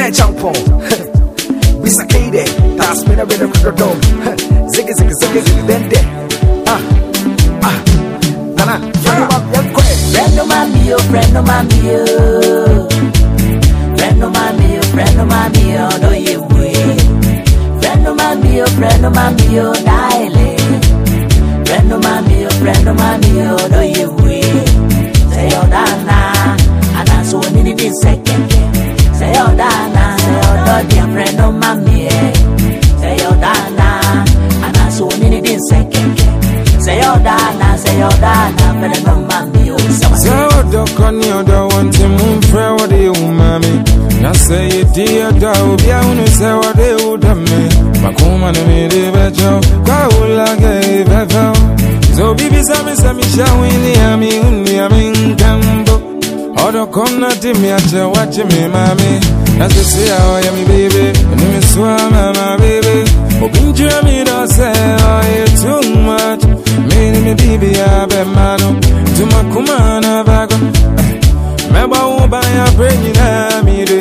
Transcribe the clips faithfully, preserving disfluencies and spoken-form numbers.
na champo bisakide that's me na better could do zig zig zig zig then there ah ah nana friend of your quest friend of my meal friend of my meal friend of my meal friend of my meal do you way friend of my meal friend of my meal darling friend of my meal friend of my meal do you way say oh dana and I so need this second say oh dana say oh dear friend of my meal say oh dana and I so need this second say oh dana say oh dana friend of my meal so do koni odo want to move for what you mami na say dear do bia unu say what you do me makuma na me de bejo kwa ulage bevo so bibi sami sami shawini ami uni ami ngambo odo kona timi ache wachi me mami na say oh ya mi baby ni me swa mama baby obinjira mi do say oh you too much me ni me baby abe mano tuma kumana bago meba uba ya brenyi na mi de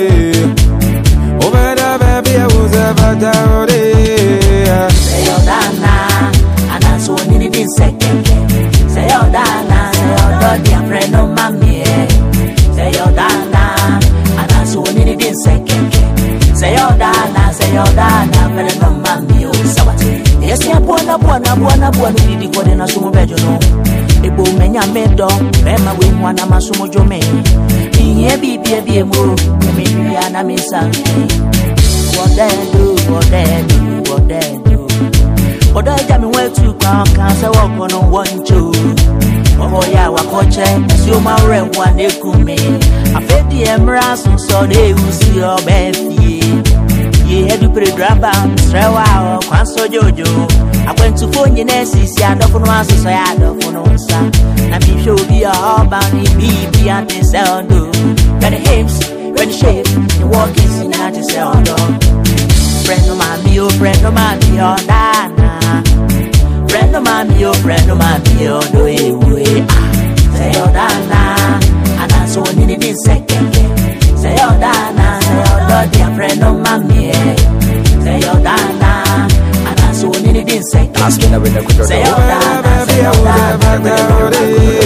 obeda baby I was ever down say oh dana and I so need this second say oh dana say oh dear friend of mommy say oh dana and I so need this second say oh dana say oh dana friend of mommy oh sawati yes ya bwana bwana bwana bwana didi kwa na sumo bejo no ebo menya medo bema we mwana masumo jome iye bibi ebi emo me bia na misa what they do what they do what they do what they jam we to kwa kan se wo kono woncho oho ya wakoche si o ma re wan ekumi afedi emra so so de usi obefie ye hedu pre draba strewa kwa so jojo akwentu fonye na sisi adofo no asoso ya adofo no nsa na mi hwe obi a oba ni bibi ante se ondo got the hips got the shape the walk is in at se ondo friend of my oh friend of my oh dana friend of my oh friend of my oh do e we say oh dana and I so need this second say oh dana say oh dear friend of my say oh dana and I so need this second ask me na we na could say oh dana say oh dana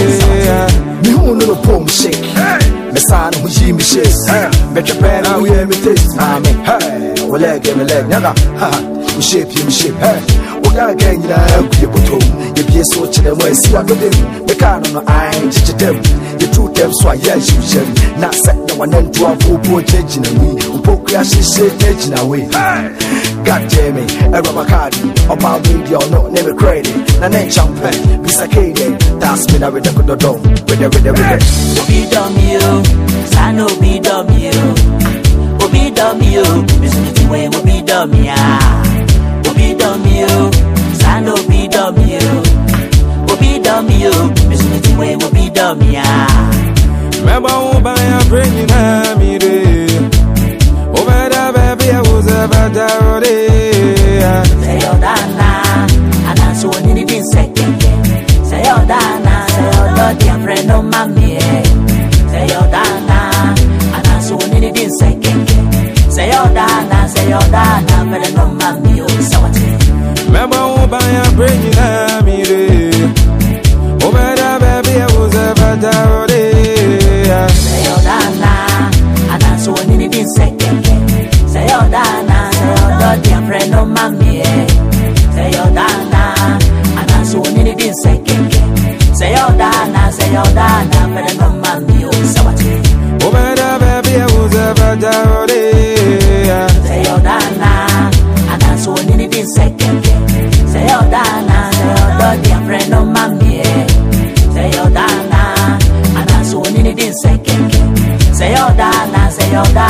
me who no pom shake me san who ji me shake me prepare now we me taste mami hey we leg me leg nyaga ha we shape you me shape hey we got gang na ku boto ye bie so chire mo esi wa dem me kan no ai chichi dem ye two them so ya you shem na set the one and two of po change na me upoku ya shishe change na we god damn it everybody card about video no never credit na na champagne bisakade that's me na we the do do with the with the with the obi dom you sano obi dom you obi dom you business way obi dom ya obi dom you sano obi dom you obi dom you business way obi dom ya meba uba ya brenyi na mi de obeda baby I was ever down say oh dana and I so need this second say oh dana say oh dear friend of mommy say oh dana and I so need this second say oh dana say oh dana friend of mommy oh sawati meba uba ya brenyi na mi de obeda baby I was ever down say oh dana and I so need this second say oh dana say oh dear friend of mommy say oh dana and I so need this second say oh dana say oh dana friend of mommy oh sawati obeda baby I was ever down say oh dana and I so need this second say oh dana say oh dear friend of mommy say oh dana and I so need this second say oh dana say oh dana